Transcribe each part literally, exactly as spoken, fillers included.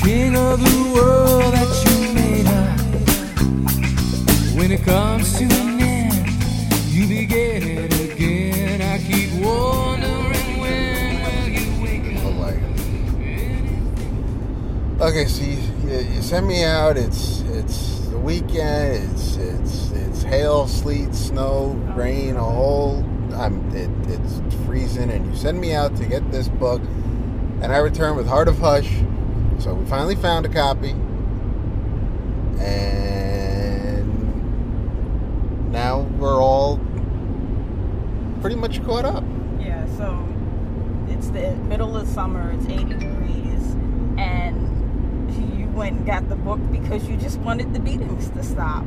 king of the world that you made up. When it comes to an end, you begin it again. I keep wondering when will you wake up. Okay, so you, you, you send me out. It's it's the weekend. It's it's it's hail, sleet, snow, rain, a whole. I'm it, it's freezing, and you send me out to get this book, and I return with Heart of Hush. So we finally found a copy, and now we're all pretty much caught up. Yeah, so it's the middle of summer, it's eighty degrees, and you went and got the book because you just wanted the beatings to stop.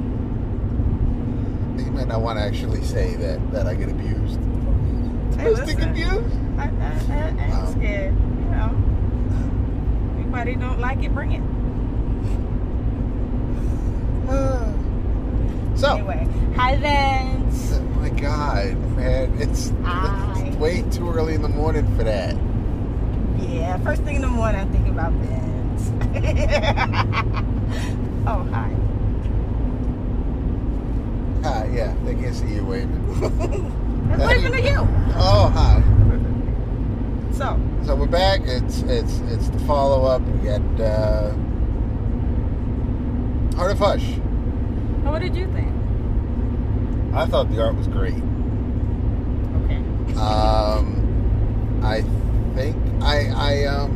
You might not want to actually say that, that I get abused. Hey, Domestic listen, abuse? I, I, I, I ain't Um, scared, you know. Anybody don't like it, bring it. Uh, so, Anyway, hi Vince. oh my God, man, it's, Hi. it's way too early in the morning for that. Yeah, first thing in the morning I think about Vince. Oh, hi. Hi, yeah, they can't see you waving. I'm waving to you. Oh, hi. So, So we're back. It's it's it's the follow up. We got uh, Heart of Hush. what did you think? I thought the art was great. Okay. Um, I think I I um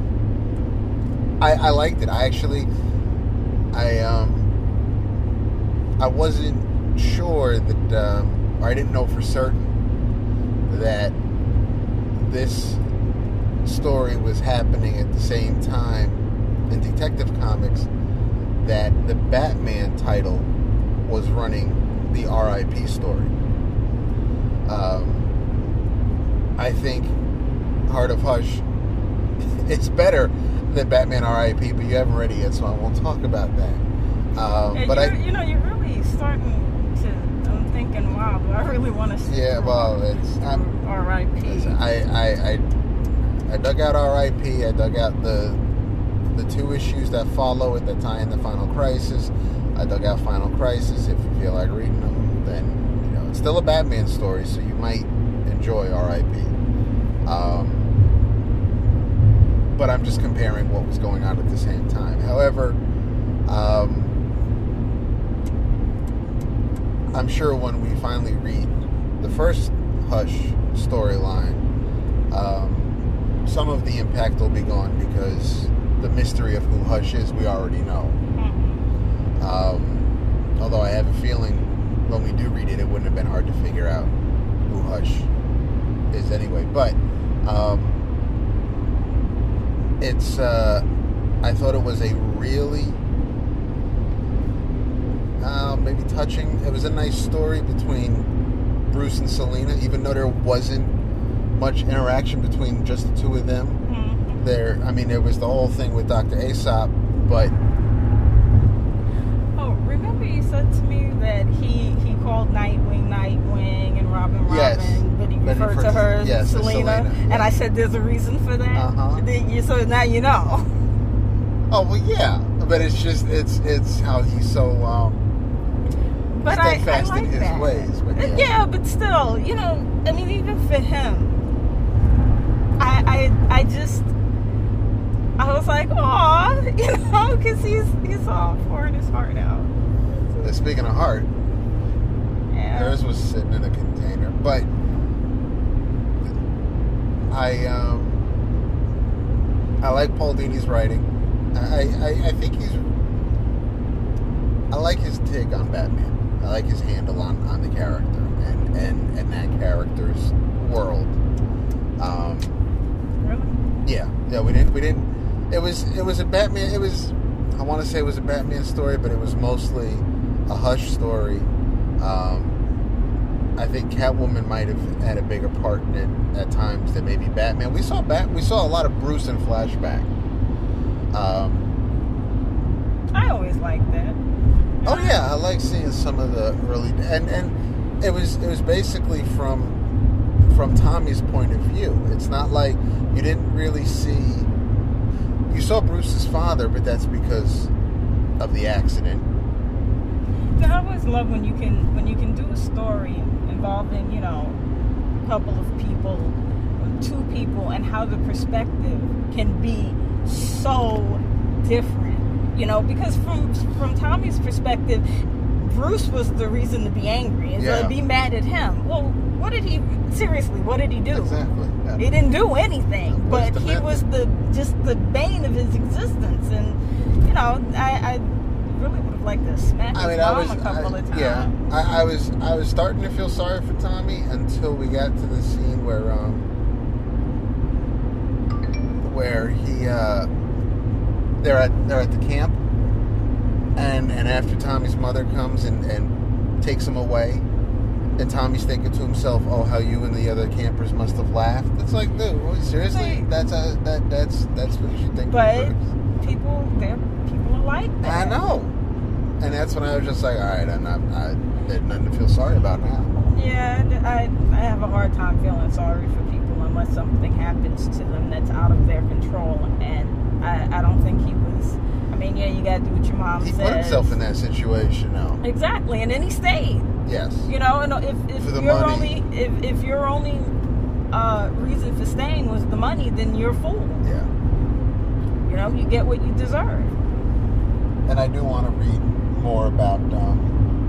I I liked it. I actually I um I wasn't sure that um, or I didn't know for certain that this story was happening at the same time in Detective Comics that the Batman title was running the R I P story. Um, I think Heart of Hush is better than Batman R I P, but you haven't read it yet, so I won't talk about that. Um, Yeah, but you're, I, you know, you're really starting to. I'm thinking, wow, do I really want to see? yeah, well, it's I'm, R I P. I, I, I, I dug out R I P. I dug out the the two issues that follow it that tie in the Final Crisis. I dug out Final Crisis. If you feel like reading them, then you know it's still a Batman story, so you might enjoy R I P. Um, but I'm just comparing what was going on at the same time. However, um, I'm sure when we finally read the first Hush storyline, um, some of the impact will be gone because the mystery of who Hush is, we already know. Mm-hmm. Um, although I have a feeling when we do read it, it wouldn't have been hard to figure out who Hush is anyway. But um, it's, uh, I thought it was a really, uh, maybe touching. It was a nice story between Bruce and Selina, even though there wasn't much interaction between just the two of them. Mm-hmm. There, I mean, there was the whole thing with Doctor Aesop, but Oh, remember you said to me that he he called Nightwing Nightwing and Robin Robin, Yes. but he But he referred refers to her to- as yes, as Selena, Selena, and yeah. I said there's a reason for that. Uh-huh. Then you- So now you know. oh well, yeah. But it's just it's it's how he's so um, But I, I steadfast like in his that. ways. But Uh, yeah. yeah, but still, you know, I mean, even for him, I I I just I was like, aw, you know, because he's he's all pouring his heart out. Uh, Speaking of heart, Yeah. hers was sitting in a container. But I um, I like Paul Dini's writing. I, I I think he's I like his take on Batman. I like his handle on, on the character and, and, and that character's world. Um, Really? yeah, yeah. We didn't we didn't. It was it was a Batman. It was I want to say it was a Batman story, but it was mostly a Hush story. Um, I think Catwoman might have had a bigger part in it at times than maybe Batman. We saw Bat. We saw a lot of Bruce in flashback. Um, I always liked that. oh yeah, I like seeing some of the early and and it was it was basically from from Tommy's point of view. It's not like you didn't really see. You saw Bruce's father, but that's because of the accident. I always love when you can when you can do a story involving, you know, a couple of people, two people, and how the perspective can be so different. You know, because from from Tommy's perspective, Bruce was the reason to be angry and Yeah. to be mad at him. Well, what did he seriously? What did he do? Exactly. Yeah. He didn't do anything, What's but the he method? was the just the bane of his existence. And you know, I, I really would have liked to smack his I mean, I mom was, a couple I, of times. yeah, I, I was, I was starting to feel sorry for Tommy until we got to the scene where, um, where he, uh, they're at, they're at the camp, and and after Tommy's mother comes and and takes him away, and Tommy's thinking to himself, "Oh, how you and the other campers must have laughed." It's like, dude, what, seriously, Like- that's a, that that's that's what you should think. of But Bruce. people, there, people are like that. I know. And that's when I was just like, all right, I'm not, I, there's nothing to feel sorry about now. Yeah, I, I have a hard time feeling sorry for people unless something happens to them that's out of their control. And I, I don't think he was. I mean, yeah, you got to do what your mom He says. put himself in that situation now. Exactly, and then he stayed. Yes. You know, and if if For the your money. only if if your only uh, reason for staying was the money, then you're fooled. Yeah. You know, you get what you deserve. And I do want to read more about um,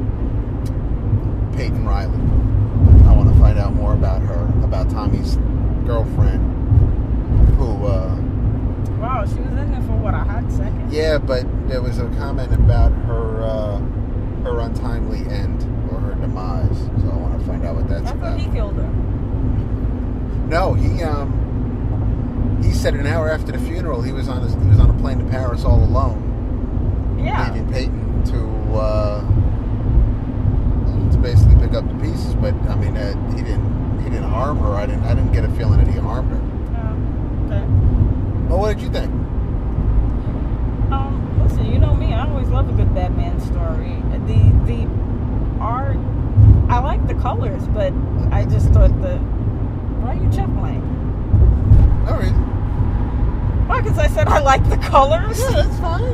Peyton Riley. I want to find out more about her, about Tommy's girlfriend, who, uh, Wow, she was in there for what, a hot second? yeah, but there was a comment about her, uh, her untimely end, or her demise, so I want to find out what that's I about. thought he killed her. No, he um he said an hour after the funeral he was on his, he was on a plane to Paris all alone, Yeah. leaving Peyton to uh, to basically pick up the pieces. But I mean, uh, he didn't he didn't harm her. I didn't I didn't get a feeling that he harmed her. Oh, okay. Well, what did you think? Um, listen, you know me, I always love a good Batman story. The the art, I like the colors, but I just thought the. Why are you chuckling? No reason. Why? Because I said I like the colors. Yeah, that's fine.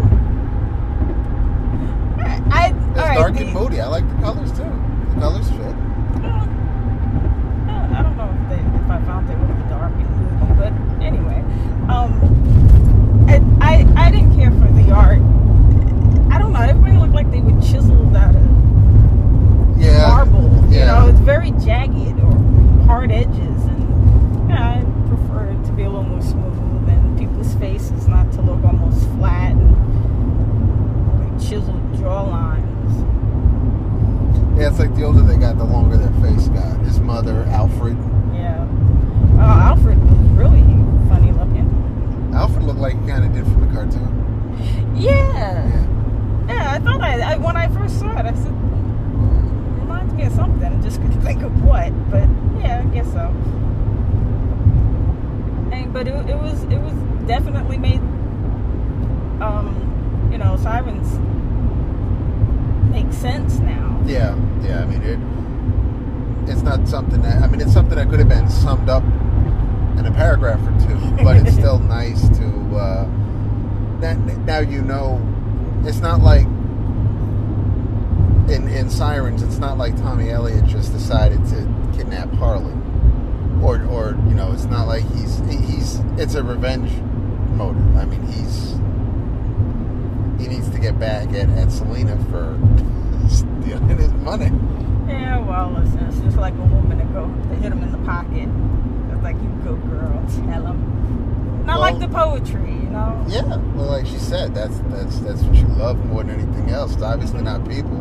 I, I It's all right, dark the- and moody. I like the colors too. The colors fit. Uh, I don't know if, they, if I found they would be dark and moody, but anyway, um, I, I I didn't care for the art. I don't know. Everybody looked like they were chiseled out of Yeah. marble. You Yeah. know, it's very jagged or hard edges, and yeah, I prefer it to be a little more smooth and people's faces not to look almost flat and like chiseled jaw lines. Yeah, it's like the older they got, the longer their face got. His mother, Alfred. Yeah. Uh, Alfred was really funny looking. Alfred looked like he kind of did from the cartoon. Yeah. Yeah. Yeah, I thought I, I when I first saw it, I said, reminds me of something. I just couldn't think of what, but yeah, I guess so. And, but it, it was it was definitely made, um, you know, sirens make sense now. Yeah, yeah. I mean, it. It's not something that. I mean, it's something that could have been summed up in a paragraph or two, but it's still nice to. Uh, that, now you know, it's not like in in Sirens. It's not like Tommy Elliott just decided to kidnap Harley, or or you know, it's not like he's he's. It's a revenge motive. I mean, he's he needs to get back at, at Selena for stealing his money. Yeah, well, listen, it's just like a woman to go to hit him in the pocket. It's like, you go, girl, tell him. Not Well, like the poetry, you know. Yeah, well, like she said, that's that's that's what you love more than anything else. It's obviously not people,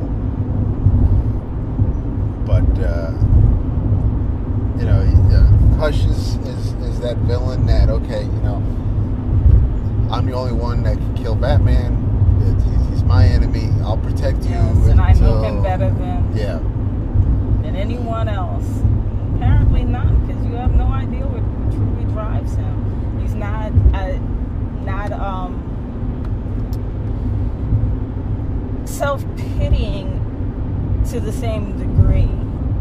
but uh, you know, uh, Hush is, is is that villain that okay, you know, I'm the only one that can kill Batman. It, he's, he's my enemy. I'll protect you. Yes, and I know until- him better than Yeah, than anyone else. Apparently not, because you have no idea what, what truly drives him. He's not, uh, not um, self-pitying to the same degree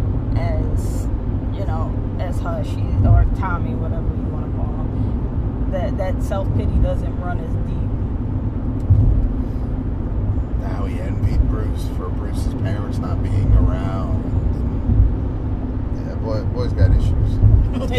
as, you know, as Hush or Tommy, whatever you want to call him. that that self pity doesn't run as deep. Now he envied Bruce for Bruce's parents not being around. And, yeah, boy, boy's got issues. I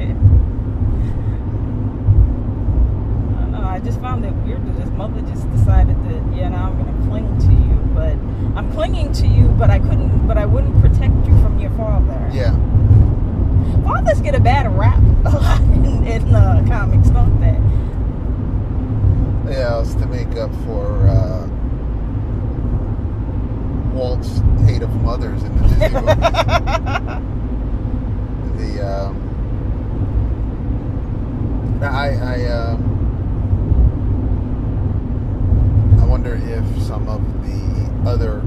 don't know. I just found it weird that his mother just decided that, yeah, now I'm gonna cling to you, but I'm clinging to you, but I couldn't, but I wouldn't protect you from your father. Yeah. Fathers get a bad rap a lot in, in uh, comics, don't they? Yeah, it's to make up for uh, Walt's hate of mothers in the Disney movies. the um, I I um, I wonder if some of the other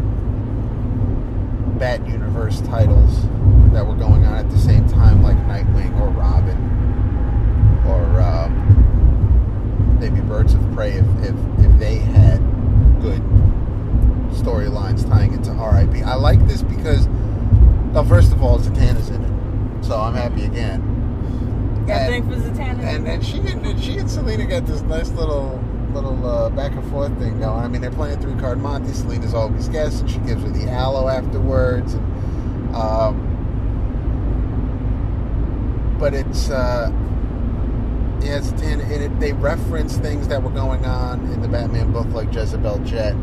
Bat Universe titles that were going on at the same time, like Nightwing or Robin, or um, maybe Birds of Prey, if, if, if they had good storylines tying into R I P. I like this because, well, first of all, Zatanna's in it, so I'm happy again. Got thing for Zatanna. And and she and she and Selena got this nice little little uh, back and forth thing going. I mean, they're playing three card Monte. Selena's always guessing. She gives her the aloe afterwards, and um. But it's, uh, yeah, it's ten, and it, they reference things that were going on in the Batman book, like Jezebel Jet.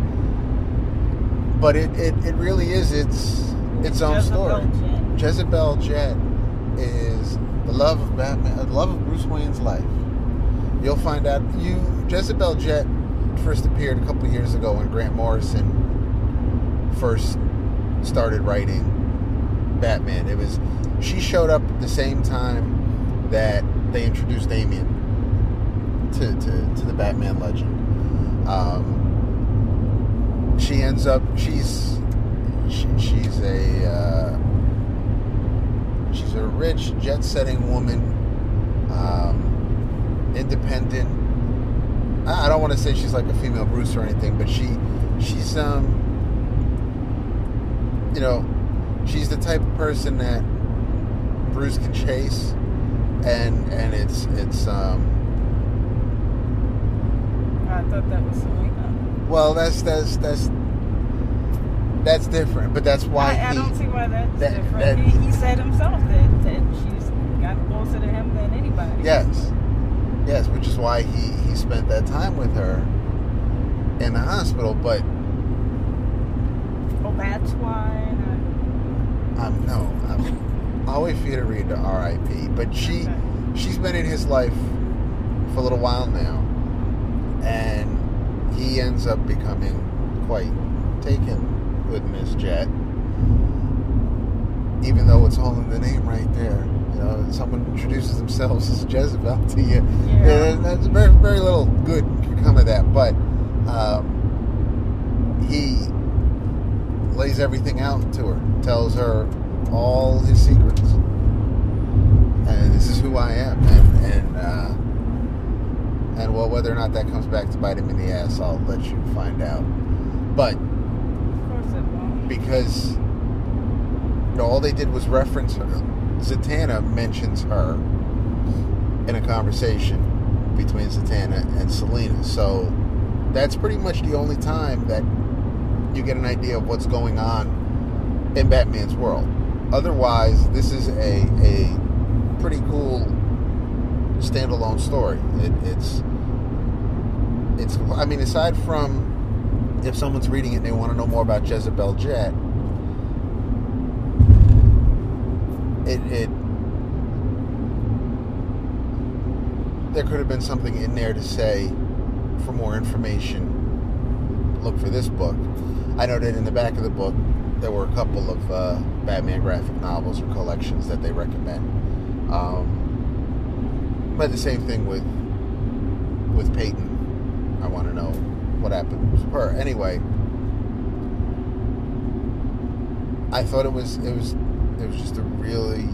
But it, it, it really is its its own Jezebel story. Jet. Jezebel Jet is the love of Batman, the love of Bruce Wayne's life. You'll find out. You Jezebel Jet first appeared a couple of years ago when Grant Morrison first started writing Batman. It was. She showed up at the same time that they introduced Damian to, to, to the Batman legend. Um, she ends up, she's she, she's a uh, she's a rich, jet-setting woman, um, independent. I, I don't want to say she's like a female Bruce or anything, but she she's um you know she's the type of person that Bruce can chase, and and it's it's um. I thought that was Selena. Well, that's that's that's that's different, but that's why I, I he, don't see why that's that, different. that- he, he said himself that, that she's got closer to him than anybody. Yes, yes, which is why he he spent that time with her in the hospital. But Oh, that's why. I'm no, I'm. I'll wait for you to read the R I P. But she, Okay. she's been in his life for a little while now, and he ends up becoming quite taken with Miss Jet, even though it's all in the name right there. You know, someone introduces themselves as Jezebel to you. Yeah. Yeah, that's very, very little good can come of that. But um, he lays everything out to her, tells her all his secrets, and this is who I am, and and, uh, and well, whether or not that comes back to bite him in the ass, I'll let you find out. But Of course it won't. because you know, all they did was reference her. Zatanna mentions her in a conversation between Zatanna and Selena, so that's pretty much the only time that you get an idea of what's going on in Batman's world. Otherwise, this is a a pretty cool standalone story. It, it's it's. I mean, aside from if someone's reading it and they want to know more about Jezebel Jet, it it there could have been something in there to say for more information. Look for this book. I know that in the back of the book there were a couple of uh, Batman graphic novels or collections that they recommend. Um, but the same thing with with Peyton. I want to know what happened with her. Anyway, I thought it was it was it was just a really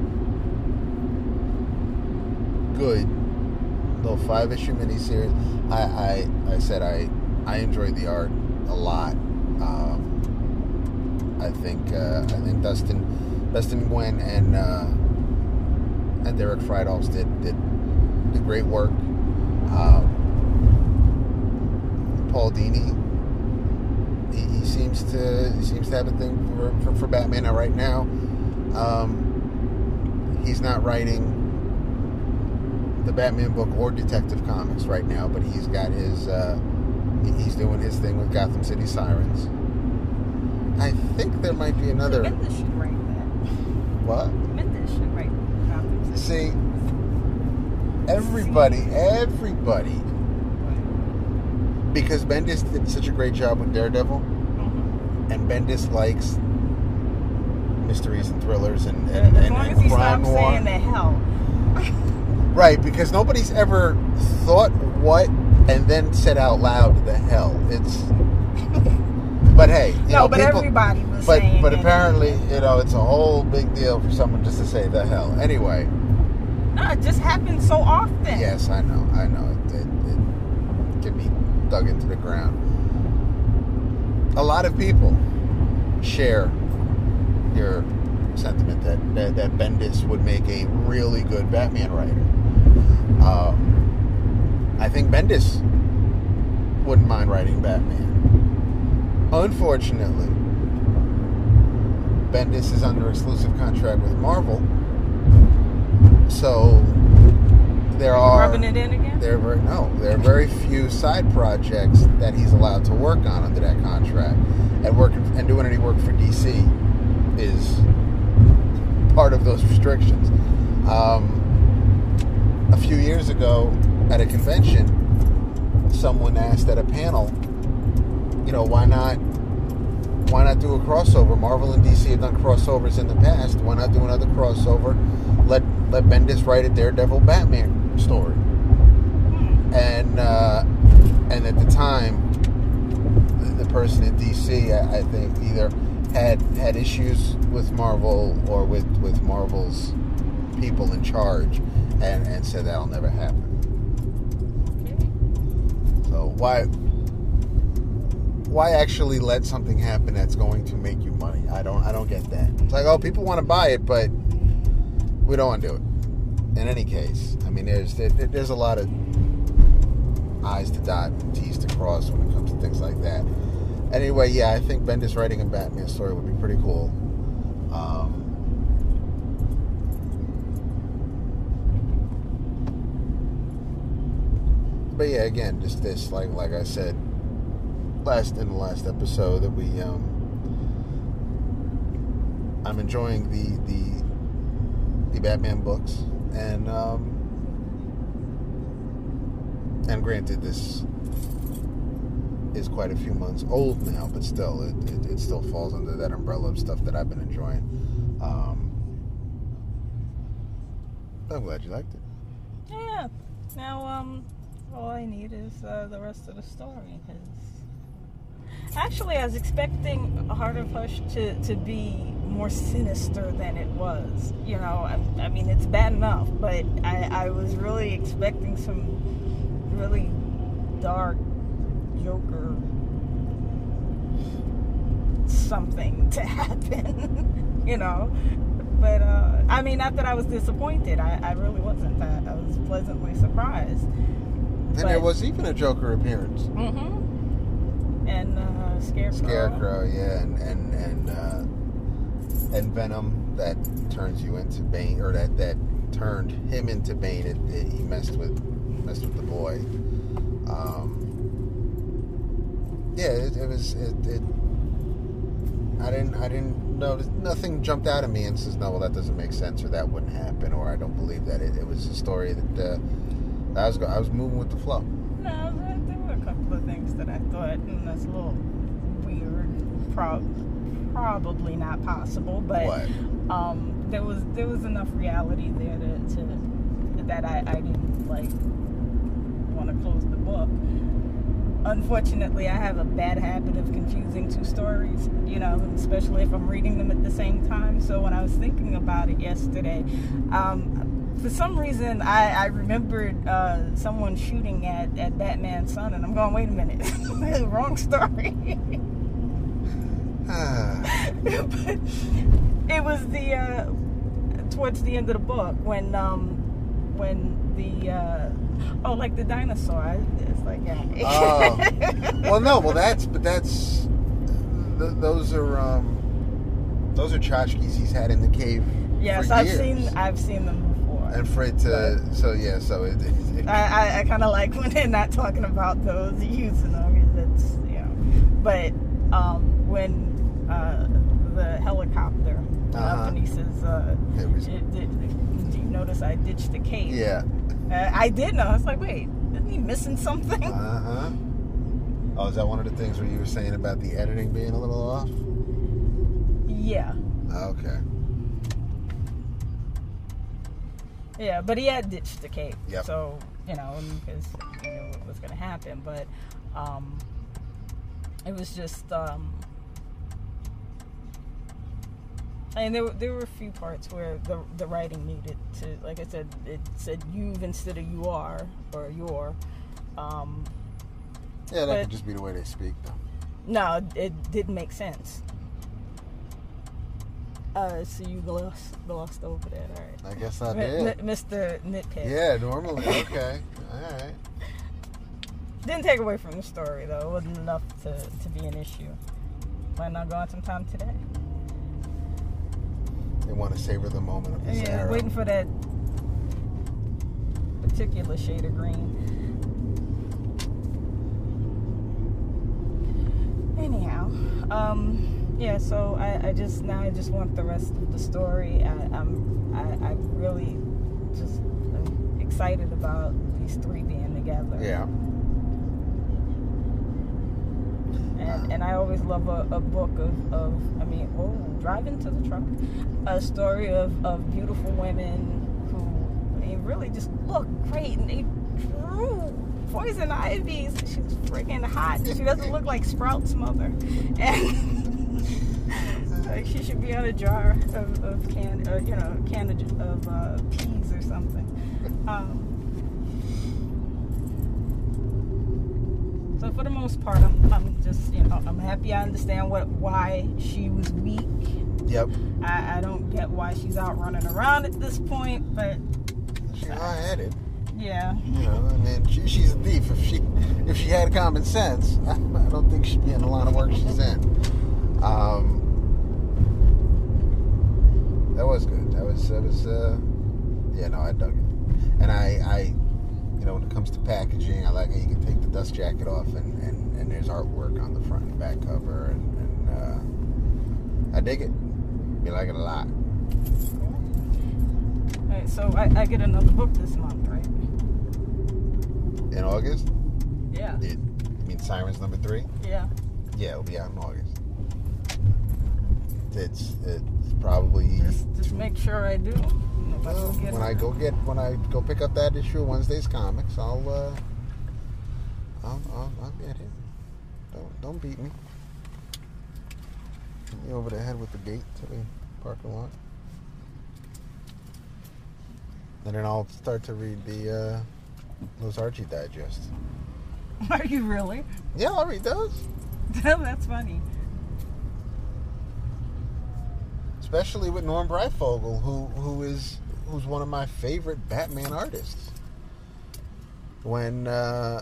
good little five issue miniseries. I I, I said I I enjoyed the art a lot. Um, I think uh, I think Dustin Dustin Nguyen and uh, and Derek Friedholz did did did great work. Um, Paul Dini, he, he seems to he seems to have a thing for, for, for Batman. Now, right now, um, he's not writing the Batman book or Detective Comics right now, but he's got his uh, he's doing his thing with Gotham City Sirens. I think there might be another. Bendis should write that. What? Bendis should write Gotham City. See, everybody, everybody, because Bendis did such a great job with Daredevil, Mm-hmm. and Bendis likes mysteries and thrillers and and, As and, long and as he crime stops noir. saying the hell. Right, because nobody's ever thought what and then said out loud the hell. It's. But hey, you No, know, but people, everybody was but saying but it. apparently, you know, it's a whole big deal for someone just to say the hell. Anyway, No, it just happens so often. yes, I know, I know, it, it, it can be dug into the ground. A lot of people share your sentiment that that, that Bendis would make a really good Batman writer. Um, I think Bendis wouldn't mind writing Batman. Unfortunately, Bendis is under exclusive contract with Marvel, so there are Rubbing it in again? there are very, no there are very few side projects that he's allowed to work on under that contract, and working and doing any work for D C is part of those restrictions. Um, a few years ago at a convention, someone asked at a panel, you know, why not why not do a crossover? Marvel and D C have done crossovers in the past. Why not do another crossover? Let let Bendis write a Daredevil Batman story. And uh, and at the time, the, the person at D C, I, I think, either had had issues with Marvel or with, with Marvel's people in charge, and, and said that'll never happen. So why why actually let something happen that's going to make you money? I don't I don't get that. It's like, oh, people want to buy it, but we don't want to do it. In any case, I mean, there's there, there's a lot of I's to dot and T's to cross when it comes to things like that. Anyway, yeah, I think Bendis writing a Batman story would be pretty cool. Um, but yeah, again, just this, like like I said last in the last episode, that we um, I'm enjoying the the the Batman books, and um, and granted, this is quite a few months old now, but still, it, it, it still falls under that umbrella of stuff that I've been enjoying. Um, I'm glad you liked it. Yeah. Now, um, all I need is uh, the rest of the story. Cause actually, I was expecting Heart of Hush to, to be more sinister than it was. You know, I, I mean, it's bad enough, but I, I was really expecting some really dark Joker something to happen, you know. But uh, I mean, not that I was disappointed. I, I really wasn't. I, I was pleasantly surprised. And But- there was even a Joker appearance. Mm-hmm. And uh, Scarecrow. Scarecrow, yeah, and and and uh, and Venom that turns you into Bane, or that that turned him into Bane. It, it, he messed with messed with the boy. Um, yeah, it, it was. It, it. I didn't. I didn't know. Nothing jumped out at me and says, "No, well, that doesn't make sense," or "That wouldn't happen," or "I don't believe that." It, it was a story that uh, I was. I was moving with the flow. No, there, there were a couple of things that I thought, and that's a little weird. Pro- probably not possible, but What? um, there was there was enough reality there to, to that I, I didn't like want to close the book. Unfortunately, I have a bad habit of confusing two stories, you know, especially if I'm reading them at the same time. So when I was thinking about it yesterday, um, for some reason, I, I remembered uh, someone shooting at, at Batman's son, and I'm going, wait a minute, wrong story. But it was the uh, towards the end of the book when um, when the uh, oh, like the dinosaur. I- It's like yeah. Oh. Well, no. Well, that's but that's th- those are um those are tchotchkes he's had in the cave. Yes, for I've years. seen I've seen them before. And for it to so yeah so it. it, it I, I, I kind of like when they're not talking about those, using them. It's, you know. But um, when uh, the helicopter went Uh-huh. up and he says, uh, It was- did, did, did you notice I ditched the cape? yeah. Uh, I did know. I was like, wait, isn't he missing something? Uh huh. Oh, is that one of the things where you were saying about the editing being a little off? Yeah. Okay. Yeah, but he had ditched the cape. Yep. So, you know, because he knew what was going to happen. But um, it was just... Um, and there, were- there were a few parts where the the writing needed to, like I said, it said you've instead of you are, or your. Um, Yeah, that But- could just be the way they speak, though. no, it didn't make sense. Uh, so you glossed, glossed over that, all right. I guess I Mi- did. Mi- Mister Nitpick. Yeah, normally. Okay. All right. Didn't take away from the story, though. It wasn't enough to, to be an issue. Plan on going sometime today. They want to savor the moment of this Yeah, arrow. waiting for that particular shade of green. Anyhow, um, yeah. So I, I just now I just want the rest of the story. I, I'm I, I'm really just I'm excited about these three being together. Yeah. And, and I always love a, a book of, of, I mean, oh, drive into the truck. A story of, of beautiful women who, I mean, really just look great. And they drew poison ivy. She's freaking hot. She doesn't look like Sprout's mother. And like she should be on a jar of, of can, uh, you know, can of, of uh, peas or something. Um, So for the most part, I'm, I'm just, you know, I'm happy I understand what why she was weak. Yep. I, I don't get why she's out running around at this point, but She's high-headed. yeah. You know, I mean, she, she's a thief. If she if she had common sense, I, I don't think she'd be in the line of work she's in. Um, that was good. That was that was. Uh, yeah, no, I dug it. And I, I, you know, when it comes to packaging, I like how you can take the dust jacket off and, and, and there's artwork on the front and back cover, and, and uh, I dig it. You like it a lot. All right, so I, I get another book this month, right? In August? Yeah. It, you mean Sirens number three? Yeah. Yeah, it'll be out in August. It's it's probably Just just two- make sure I do. If I well, don't get when it. I go get when I go pick up that issue of Wednesday's Comics, I'll uh, I'll, I'll I'll get it. Don't don't beat me. Hit me over the head with the gate to the parking lot, and then I'll start to read the uh, those Archie digests. Are you really? Yeah, I'll read those. That's funny. Especially with Norm Breyfogle, who who is who's one of my favorite Batman artists. When uh,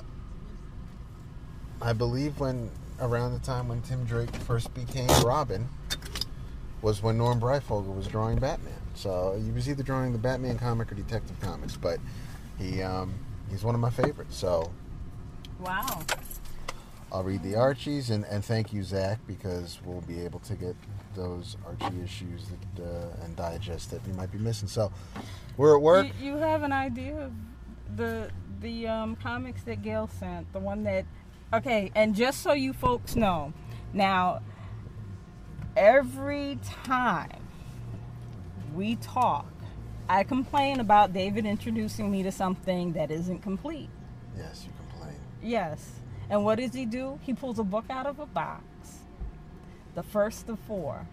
I believe when around the time when Tim Drake first became Robin was when Norm Breyfogle was drawing Batman. So he was either drawing the Batman comic or Detective Comics, but he um, he's one of my favorites. So Wow. I'll read the Archies, and, and thank you, Zach, because we'll be able to get those Archie issues that, uh, and digest that you might be missing. So we're at work. You, you have an idea of the the um, comics that Gail sent, the one that, okay, and just so you folks know, now every time we talk, I complain about David introducing me to something that isn't complete. Yes, you complain. Yes. And what does he do? He pulls a book out of a box. The first of four.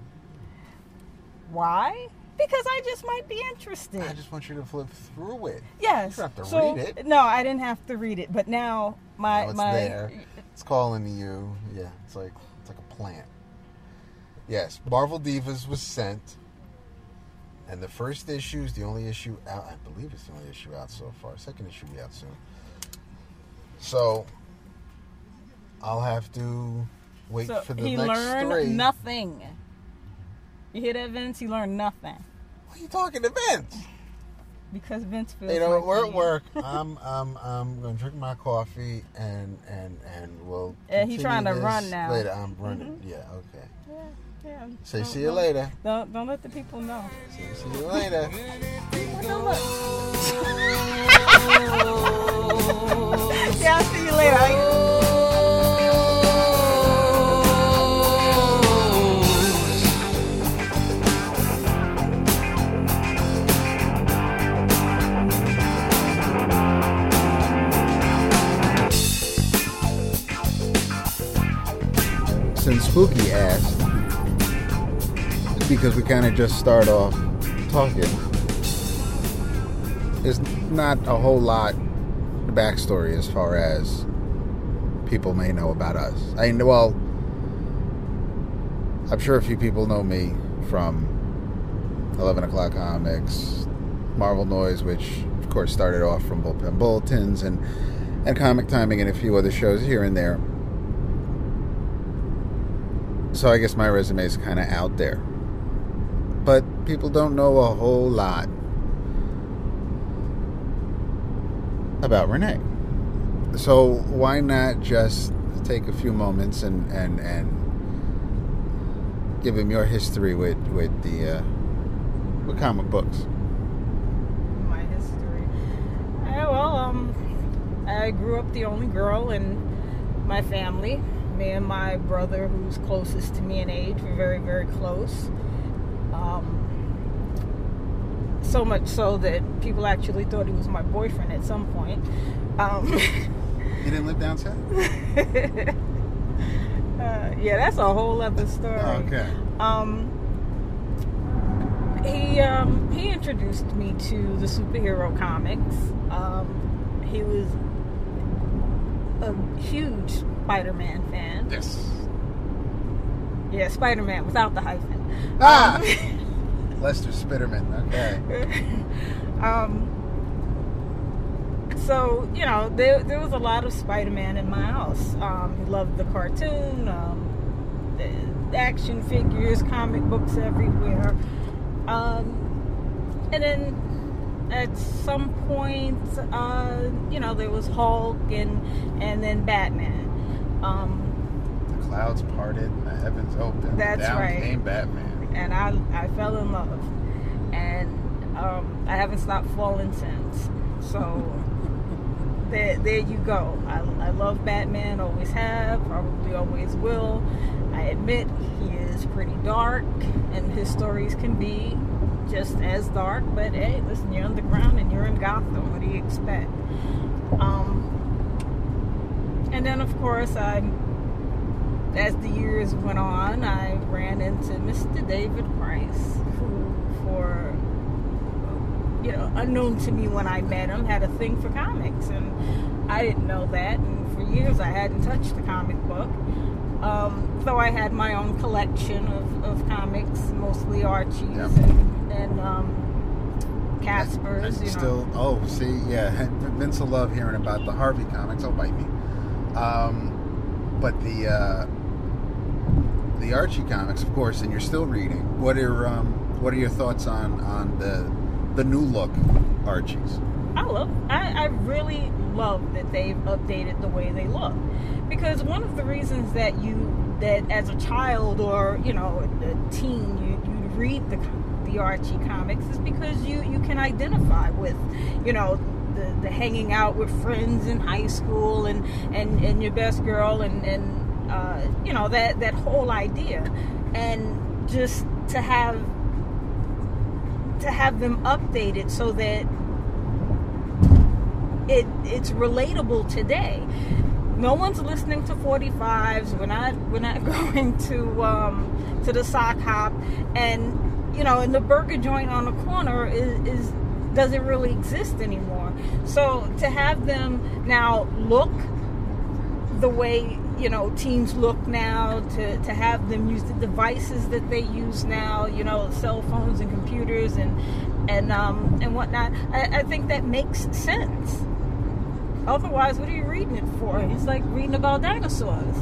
Why? Because I just might be interested. I just want you to flip through it. Yes. You don't have to so, read it. No, I didn't have to read it. But now my Now it's my there. It's calling to you. Yeah, it's like it's like a plant. Yes, Marvel Divas was sent, and the first issue is the only issue out. I believe it's the only issue out so far. Second issue will be out soon. So I'll have to wait So for the he next learned three. nothing. You hear that, Vince? He learned nothing. What are you talking to Vince? Because Vince feels You know, like we're at he- work. I'm I'm I'm gonna drink my coffee and and and we'll. Yeah, he's continue trying to this run now. Later, I'm running. Mm-hmm. Yeah, okay. Yeah, yeah. Say Don't- see you don't- later. Don't don't let the people know. See, see you later. Don't look. Yeah, I'll see you later. I- Since Spooky asked, because we kind of just start off talking, there's not a whole lot of backstory as far as people may know about us. I mean, well, I'm sure a few people know me from eleven O'Clock Comics, Marvel Noise, which of course started off from Bullpen Bulletins, and, and Comic Timing and a few other shows here and there. So I guess my resume is kind of out there. But people don't know a whole lot about Renee. So why not just take a few moments and, and, and give him your history with, with the uh, with comic books? My history. Yeah, well, um, I grew up the only girl in my family. Me and my brother, who's closest to me in age, were very, very close. Um, so much so that people actually thought he was my boyfriend at some point. Um, You didn't live down south? uh, yeah, that's a whole other story. Oh, okay. Um, he um, he introduced me to the superhero comics. Um, he was a huge Spider-Man fan. Yes. Yeah, Spider-Man without the hyphen. Ah! Um, Lester Spitterman. Okay. um, so, you know, there, there was a lot of Spider-Man in my house. Um, he loved the cartoon, um, the action figures, comic books everywhere. Um, and then at some point, uh, you know, there was Hulk and, and then Batman. Um, The clouds parted and the heavens opened. That's Down right. came Batman. and I, I fell in love. And um, I haven't stopped falling since. So there, there you go. I, I love Batman, always have, probably always will. I admit he is pretty dark, and his stories can be just as dark, but hey, listen, you're underground and you're in Gotham. What do you expect? Um, and then, of course, I, as the years went on, I ran into Mister David Price, who, for, you know, unknown to me when I met him, had a thing for comics, and I didn't know that, and for years I hadn't touched a comic book. Um, though I had my own collection of, of comics, mostly Archie's Yep. and, and um, Casper's, And you know. still, oh, see, yeah, Vince will love hearing about the Harvey comics. Oh, bite me. Um, but the uh, the Archie comics, of course, and you're still reading. What are um, what are your thoughts on on the the new look Archies? I love, I, I really love that they've updated the way they look, because one of the reasons that you, that as a child or, you know, a teen, you, you read the the Archie comics is because you, you can identify with, you know, the, the hanging out with friends in high school and, and, and your best girl and, and uh, you know, that, that whole idea. And just to have, to have them updated so that It, it's relatable today. No one's listening to forty-fives. We're not we're not going to um, to the sock hop, and you know, and the burger joint on the corner is, is doesn't really exist anymore. So to have them now look the way, you know, teens look now, to, to have them use the devices that they use now, you know, cell phones and computers and and um, and whatnot. I, I think that makes sense. Otherwise, what are you reading it for? It's like reading about dinosaurs.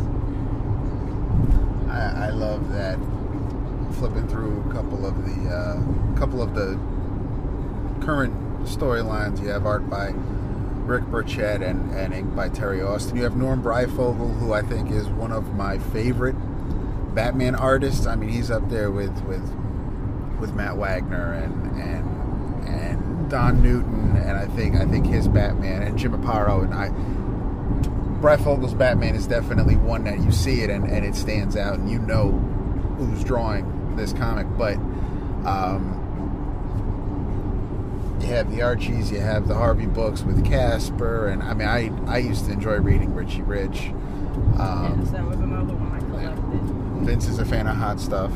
I, I love that. Flipping through a couple of the uh, couple of the current storylines, you have art by Rick Burchett and, and ink by Terry Austin. You have Norm Breyfogle, who I think is one of my favorite Batman artists. I mean, he's up there with with, with Matt Wagner and and and Don Newton, and I think I think his Batman and Jim Aparo, and I Breyfogle's Batman is definitely one that you see it and, and it stands out, and you know who's drawing this comic. But um, you have the Archies, you have the Harvey books with Casper, and I mean, I I used to enjoy reading Richie Rich. Um, yes, that was another one I collected. Vince is a fan of Hot Stuff.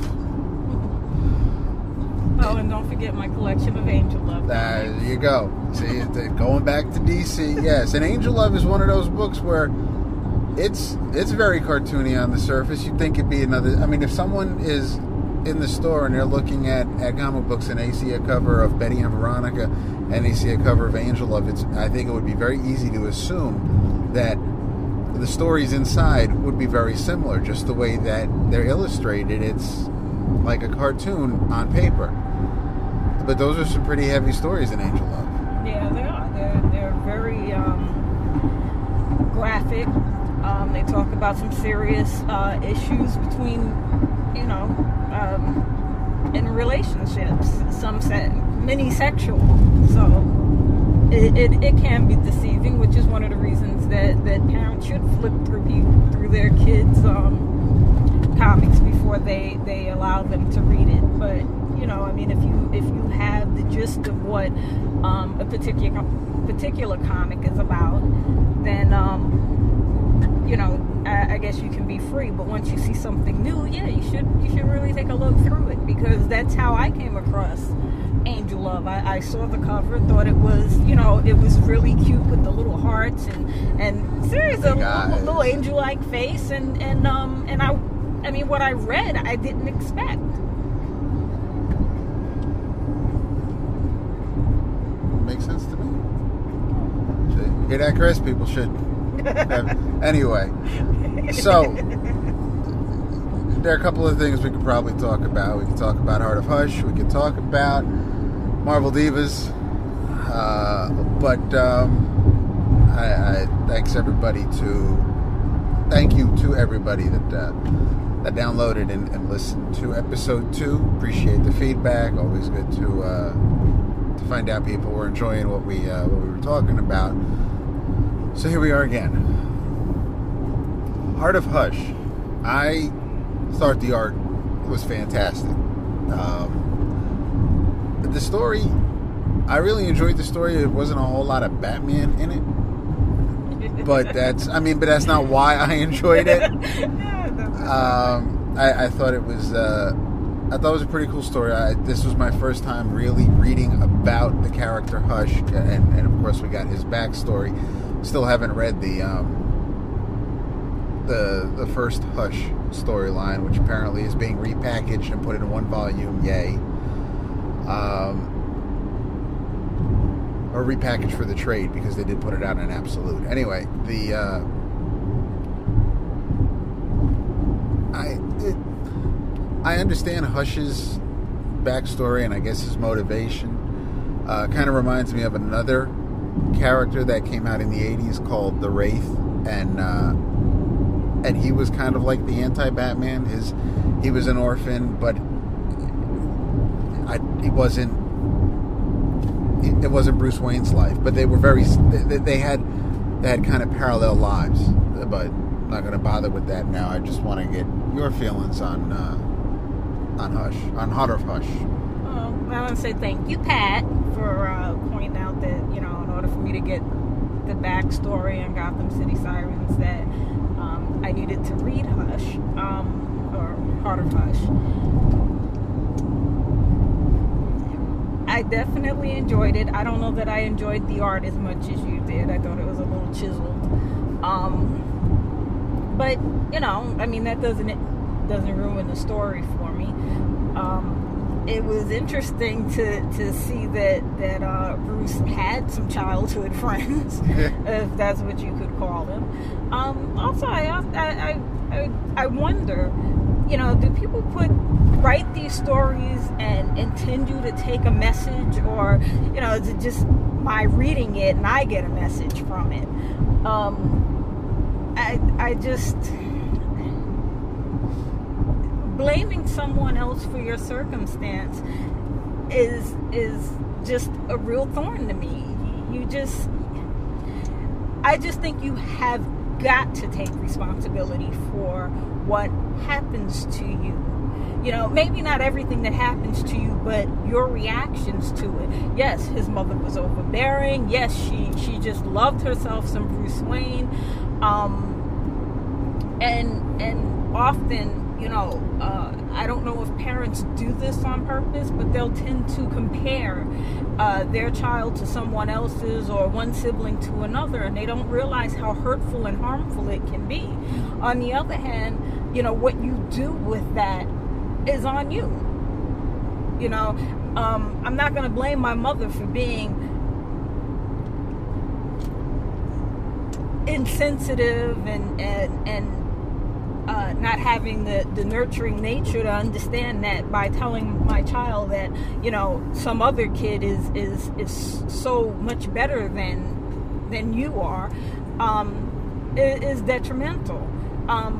Oh, and don't forget my collection of Angel Love. There you go. See, going back to D C, yes. And Angel Love is one of those books where it's it's very cartoony on the surface. You'd think it'd be another... I mean, if someone is in the store and they're looking at, at comic books and they see a cover of Betty and Veronica and they see a cover of Angel Love, it's, I think it would be very easy to assume that the stories inside would be very similar, just the way that they're illustrated. It's like a cartoon on paper. But those are some pretty heavy stories in Angel Love. Yeah, they are. They're, they're very um, graphic. Um, they talk about some serious uh, issues between, you know, um, in relationships. Some say many sexual. So it, it, it can be deceiving, which is one of the reasons that, that parents should flip through people, through their kids' um, comics before they, they allow them to read it. But you know, I mean, if you if you have the gist of what um, a particular particular comic is about, then um, you know, I, I guess you can be free. But once you see something new, yeah, you should you should really take a look through it, because that's how I came across Angel Love. I, I saw the cover, thought it was, you know, it was really cute with the little hearts and and seriously, a little, little angel-like face, and and um and I, I mean, what I read, I didn't expect. Makes sense to me. See? Hear that, Chris? People should. Anyway, so there are a couple of things we could probably talk about. We could talk about Heart of Hush. We could talk about Marvel Divas. Uh, but um, I, I thanks everybody to thank you to everybody that uh, that downloaded and, and listened to episode two. Appreciate the feedback. Always good to. Uh, to find out people were enjoying what we uh, what we were talking about. So here we are again. Heart of Hush. I thought the art was fantastic. Um, the story, I really enjoyed the story. There wasn't a whole lot of Batman in it, but that's I mean, but that's not why I enjoyed it. Um, I, I thought it was. Uh, I thought it was a pretty cool story. I, this was my first time really reading about the character Hush, and, and of course we got his backstory. Still haven't read the um, the the first Hush storyline, which apparently is being repackaged and put in one volume. Yay! Um, or repackaged for the trade, because they did put it out in Absolute. Anyway, the uh, I. It, I understand Hush's backstory and I guess his motivation. Uh, kind of reminds me of another character that came out in the eighties called The Wraith, and uh, and he was kind of like the anti-Batman. His he was an orphan, but I, he wasn't. It wasn't Bruce Wayne's life, but they were very. They, they had they had kind of parallel lives, but I'm not going to bother with that now. I just want to get your feelings on. Uh, On Hush, on Heart of Hush. Well, I want to say thank you, Pat, for uh, pointing out that, you know, in order for me to get the backstory on Gotham City Sirens, that um, I needed to read Hush, um, or Heart of Hush. I definitely enjoyed it. I don't know that I enjoyed the art as much as you did. I thought it was a little chiseled. Um, but you know, I mean, that doesn't doesn't ruin the story for me. Um, it was interesting to, to see that that uh, Bruce had some childhood friends, if that's what you could call them. Um, also, I, I I I wonder, you know, do people put write these stories and intend you to take a message, or you know, is it just my reading it and I get a message from it? Um, I I just. Blaming someone else for your circumstance is is just a real thorn to me. You just, I just think you have got to take responsibility for what happens to you. You know, maybe not everything that happens to you, but your reactions to it. Yes, his mother was overbearing. Yes, she she just loved herself some Bruce Wayne, um, and and often. You know, uh, I don't know if parents do this on purpose, but they'll tend to compare uh, their child to someone else's or one sibling to another, and they don't realize how hurtful and harmful it can be. On the other hand, you know, what you do with that is on you. You know, um, I'm not going to blame my mother for being insensitive and, and, and Uh, not having the, the nurturing nature to understand that by telling my child that, you know, some other kid is is, is so much better than than you are, um, is, is detrimental. Um,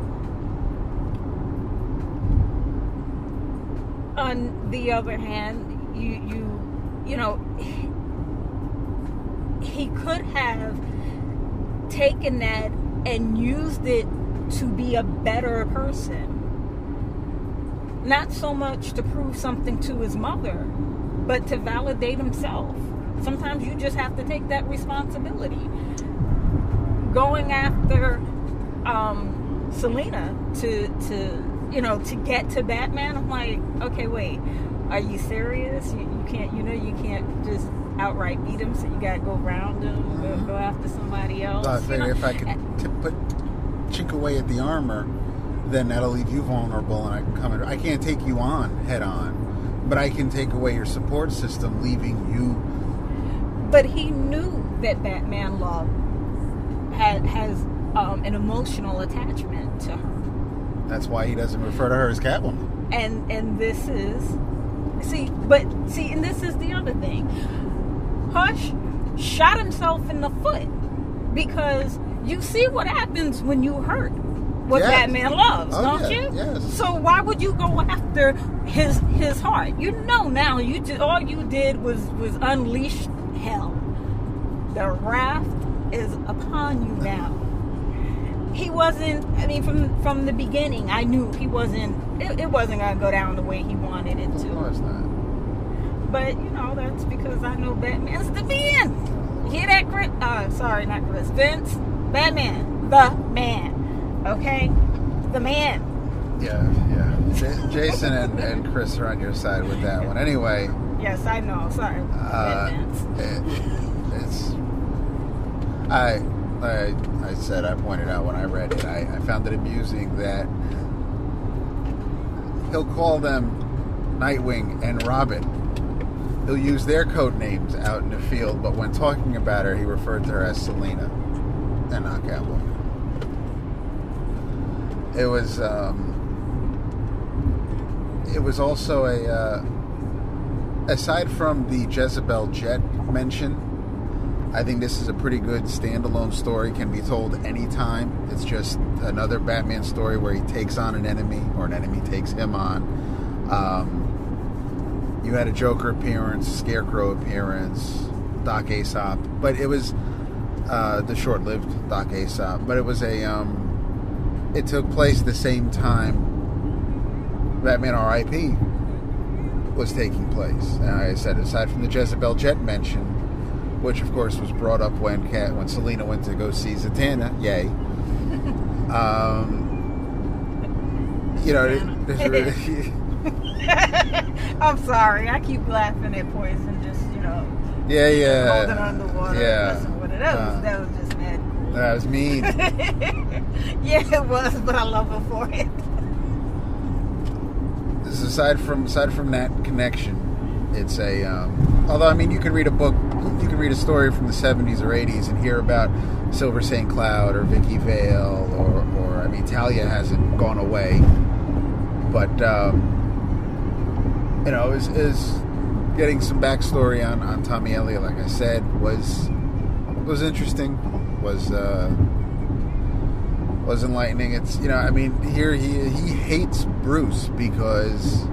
on the other hand, you you you know, he could have taken that and used it to be a better person. Not so much to prove something to his mother, but to validate himself. Sometimes you just have to take that responsibility. Going after um, Selina to, to, you know, to get to Batman, I'm like, okay, wait, are you serious? You, you can't, you know, you can't just outright beat him, so you gotta go around him, go, go after somebody else. So I figure you know? if I could t- put chink away at the armor, then that'll leave you vulnerable, and I can come in. I can't take you on head on, but I can take away your support system, leaving you. But he knew that Batman Love had has um, an emotional attachment to her. That's why he doesn't refer to her as Catwoman. And and this is see, but see, and this is the other thing. Hush shot himself in the foot because. You see what happens when you hurt what yes. Batman loves, oh, don't yeah. you? Yes. So why would you go after his his heart? You know now. You just all you did was was unleash hell. The wrath is upon you now. He wasn't. I mean, from from the beginning, I knew he wasn't. It, it wasn't gonna go down the way he wanted it to. Of course not. But you know that's because I know Batman's the man. Hear that, Chris? Uh, sorry, not Chris. Vince. Batman, the man, okay? The man. Yeah, yeah. J- Jason and, and Chris are on your side with that one. Anyway. Yes, I know. Sorry. Uh, it, it's. I, I, I said, I pointed out when I read it, I, I found it amusing that he'll call them Nightwing and Robin. He'll use their code names out in the field, but when talking about her, he referred to her as Selina. And not Catwoman. It was, um, it was also a, uh, aside from the Jezebel Jet mention, I think this is a pretty good standalone story, can be told anytime. It's just another Batman story where he takes on an enemy, or an enemy takes him on. Um, you had a Joker appearance, Scarecrow appearance, Doc Aesop, but it was, Uh, the short-lived Doc Aesop, but it was a, um, it took place the same time Batman R I P was taking place. And like I said, aside from the Jezebel Jet mention, which of course was brought up when Cat, when Selina went to go see Zatanna, yay. um, you know, I'm sorry, I keep laughing at Poison, just, you know, yeah, yeah, holding underwater. yeah. That was, that was uh, that was just mad. That was mean. Yeah, Yeah, it was, but I love her for it. This is aside from aside from that connection, it's a. Um, although I mean, you could read a book, you could read a story from the seventies or eighties and hear about Silver Saint Cloud or Vicky Vale or, or I mean, Talia hasn't gone away, but um, you know, is is getting some backstory on, on Tommy Elliott, like I said, was was interesting, was uh, was enlightening. It's, you know, I mean, here he he hates Bruce because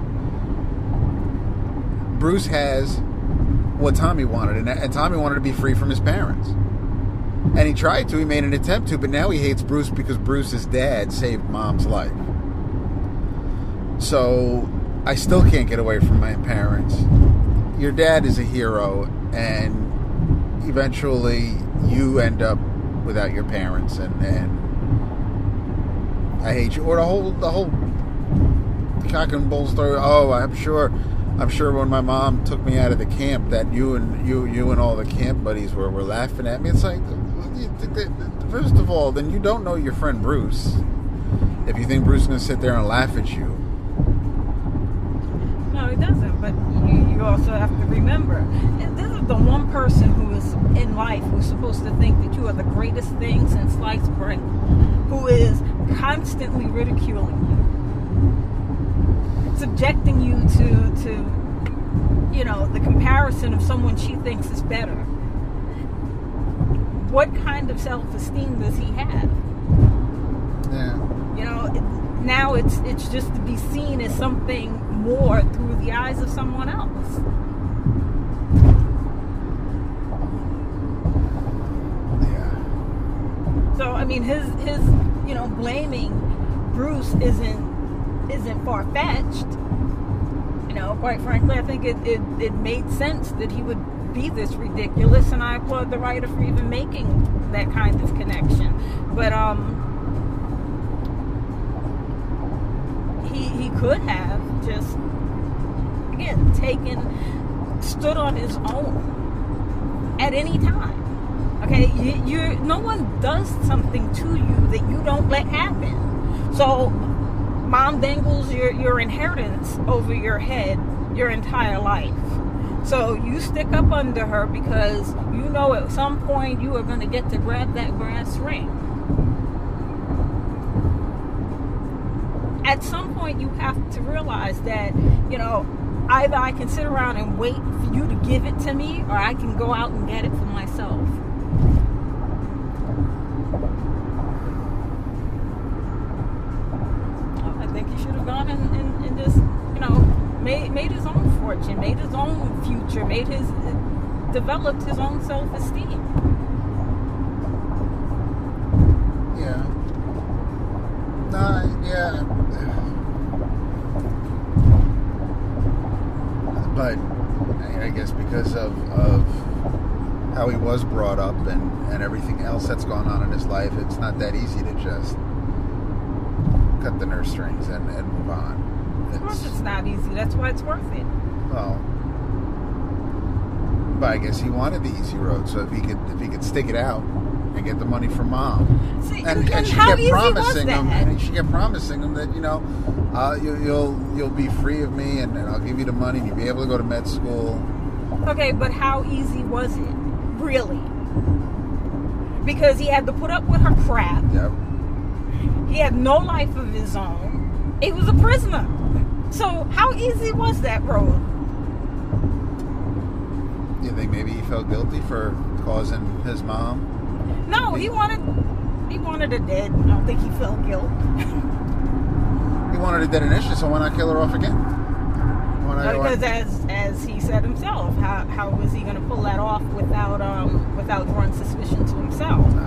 Bruce has what Tommy wanted, and, and Tommy wanted to be free from his parents. And he tried to, he made an attempt to, but now he hates Bruce because Bruce's dad saved Mom's life. So, I still can't get away from my parents. Your dad is a hero, and eventually you end up without your parents, and, and I hate you. Or the whole, the whole cock and bull story. Oh, I'm sure... I'm sure when my mom took me out of the camp that you and you you and all the camp buddies were, were laughing at me. It's like, first of all, then you don't know your friend Bruce if you think Bruce is going to sit there and laugh at you. No, he doesn't. But you, you also have to remember, this is the one person who is in life who's supposed to think that you are the greatest thing since sliced bread, who is constantly ridiculing you, subjecting you to, to, you know, the comparison of someone she thinks is better. What kind of self-esteem does he have? Yeah. You know, it, now it's it's just to be seen as something more through the eyes of someone else. Yeah. So I mean, his his you know blaming Bruce isn't. isn't far-fetched. You know, quite frankly, I think it, it, it made sense that he would be this ridiculous, and I applaud the writer for even making that kind of connection. But um, he he could have just, again, taken, stood on his own at any time. Okay, you, you're, no one does something to you that you don't let happen. So Mom dangles your, your inheritance over your head your entire life. So you stick up under her because you know at some point you are going to get to grab that brass ring. At some point you have to realize that, you know, either I can sit around and wait for you to give it to me, or I can go out and get it for myself. I think he should have gone and, and, and just, you know, made made his own fortune, made his own future, made his developed his own self-esteem. Yeah. No, yeah. But I guess because of, of how he was brought up and, and everything else that's gone on in his life, it's not that easy to just cut the nerve strings and, and move on. Of course it's not easy. That's why it's worth it. Well, but I guess he wanted the easy road. So if he could, if he could stick it out and get the money from Mom, See, and, and, and and she how kept easy promising was him, that? and she kept promising him that, you know, uh, you, you'll you'll be free of me, and, and I'll give you the money, and you'll be able to go to med school. Okay, but how easy was it, really? Because he had to put up with her crap. Yep. He had no life of his own. He was a prisoner. So how easy was that road? You think maybe he felt guilty for causing his mom? No, he wanted he wanted her dead. I don't think he felt guilt. He wanted her dead initially, so why not kill her off again? Why not, Because as as he said himself, how how was he going to pull that off without um without drawing suspicion to himself? Uh,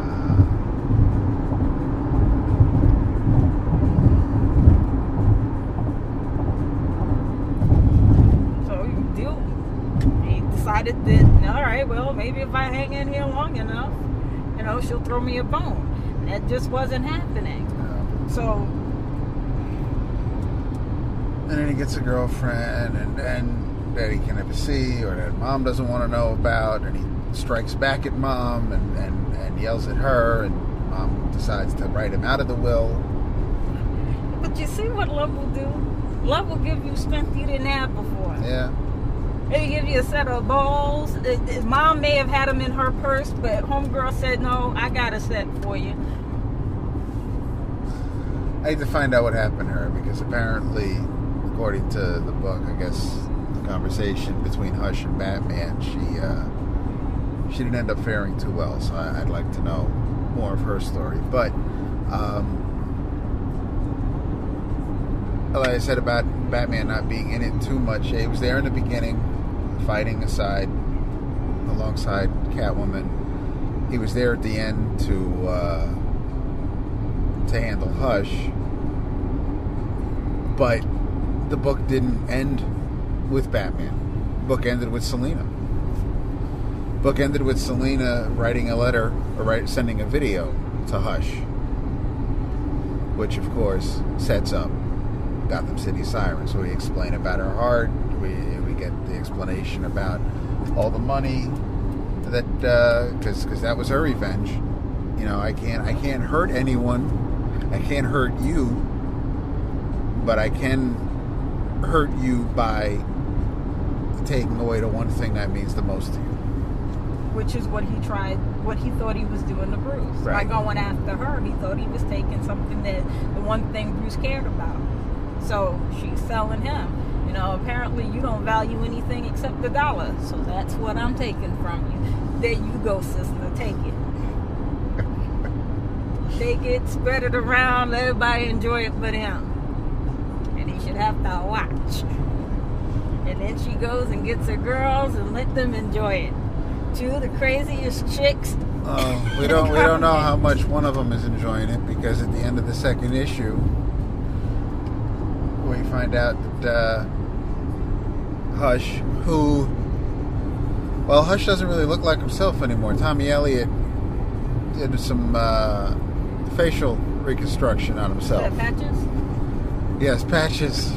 Decided that, all right, well, maybe if I hang in here long enough, you know, she'll throw me a bone. That just wasn't happening. yeah. So, And then he gets a girlfriend, and, and that he can never see, or that Mom doesn't want to know about, and he strikes back at Mom and, and, and yells at her, and mom decides to write him out of the will. But you see what love will do? Love will give you strength you didn't have before. Yeah. It'll give you a set of balls. It, it, mom may have had them in her purse, but homegirl said, no, I got a set for you. I need to find out what happened to her, because apparently, according to the book, I guess the conversation between Hush and Batman, she uh, she didn't end up faring too well. So I, I'd like to know more of her story. But um, like I said about Batman not being in it too much, he was there in the beginning, fighting aside alongside Catwoman. He was there at the end to uh, to handle Hush. But the book didn't end with Batman. The book ended with Selina. The book ended with Selina writing a letter, or write, sending a video to Hush, which of course sets up Gotham City Sirens. So we explain about her heart. We we get the explanation about all the money that because uh, because that was her revenge. You know, I can't I can't hurt anyone. I can't hurt you, but I can hurt you by taking away the one thing that means the most to you. Which is what he tried, what he thought he was doing to Bruce. Right. By going after her, he thought he was taking something that, the one thing Bruce cared about. So she's selling him. You know, apparently you don't value anything except the dollar. So that's what I'm taking from you. There you go, sister. Take it. Take it, spread it around, let everybody enjoy it but him. And he should have to watch. And then she goes and gets her girls and let them enjoy it. Two of the craziest chicks. Uh, we don't we don't know how much one of them is enjoying it, because at the end of the second issue, we find out that uh, Hush, who, well, Hush doesn't really look like himself anymore. Tommy Elliott did some uh, facial reconstruction on himself. Is that Patches? Yes, Patches.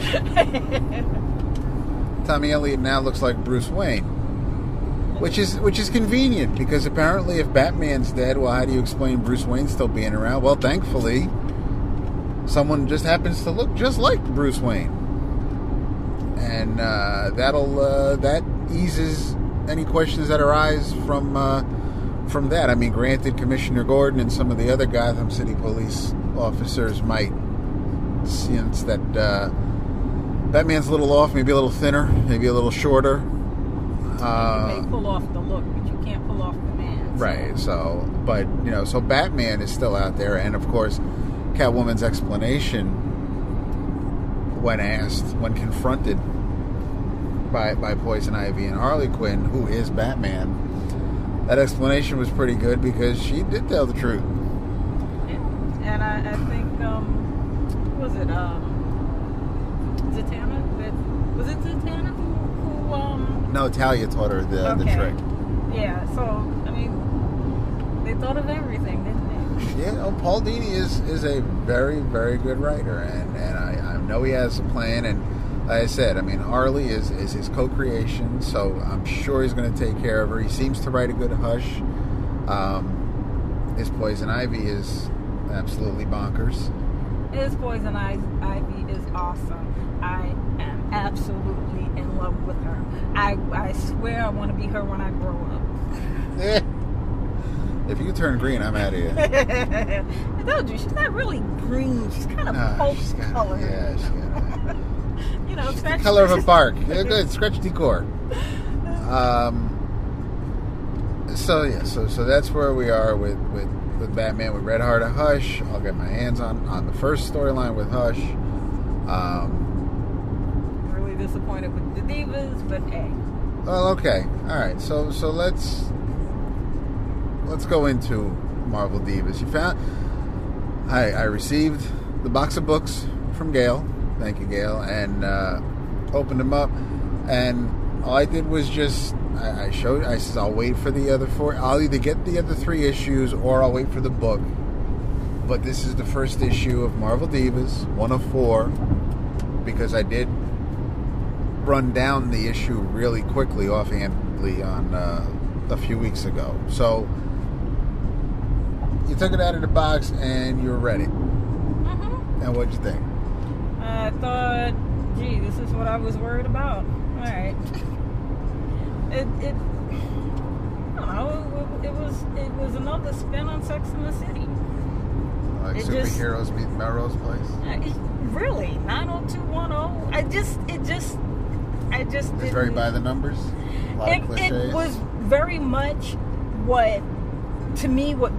Tommy Elliott now looks like Bruce Wayne, which is which is convenient, because apparently if Batman's dead, well, how do you explain Bruce Wayne still being around? Well, thankfully, someone just happens to look just like Bruce Wayne, and uh, that'll uh, that eases any questions that arise from uh, from that. I mean, granted, Commissioner Gordon and some of the other Gotham City police officers might sense that uh, Batman's a little off, maybe a little thinner, maybe a little shorter. Uh, you may pull off the look, but you can't pull off the man. So. Right. So, but you know, so Batman is still out there, and of course, Catwoman's explanation, when asked, when confronted by by Poison Ivy and Harley Quinn, who is Batman, that explanation was pretty good, because she did tell the truth. Yeah. And I, I think, um, who was it? Um, Zatanna? That, was it Zatanna who, who um... No, Talia taught her the, okay. the trick. Yeah, so, I mean, they thought of everything, didn't they? Yeah, no, Paul Dini is, is a very, very good writer, and, and I, I know he has a plan, and like I said, I mean, Harley is, is his co-creation, so I'm sure he's going to take care of her. He seems to write a good Hush. Um, his Poison Ivy is absolutely bonkers. His Poison Ivy is awesome. I am absolutely in love with her. I, I swear I want to be her when I grow up. If you turn green, I'm out of here. I told you, she's not really green. She's kind of uh, pulp got, color. Yeah, she's got you know, she's scratch, the color of a bark. Yeah, good. Scratch decor. Um. So yeah, so so that's where we are with, with, with Batman, with Red Heart of Hush. I'll get my hands on, on the first storyline with Hush. Um. Really disappointed with the Divas, but hey. Well, okay, all right. So so let's let's go into Marvel Divas. You found I I received the box of books from Gail. Thank you, Gail, and uh, opened them up, and all I did was just I, I showed. I said I'll wait for the other four. I'll either get the other three issues or I'll wait for the book. But this is the first issue of Marvel Divas, one of four, because I did run down the issue really quickly, offhandedly, on uh, a few weeks ago. So you took it out of the box and you were ready. Mm-hmm. And what'd you think? I thought, gee, this is what I was worried about. All right. It, it I don't know. It, it was, it was another spin on Sex and the City. Like It just- superheroes meet Melrose Place. Yeah, it- really, nine oh two one oh. I just, it just, I just. It's didn't- very by the numbers. A lot It, of cliches. it was very much what, to me, what.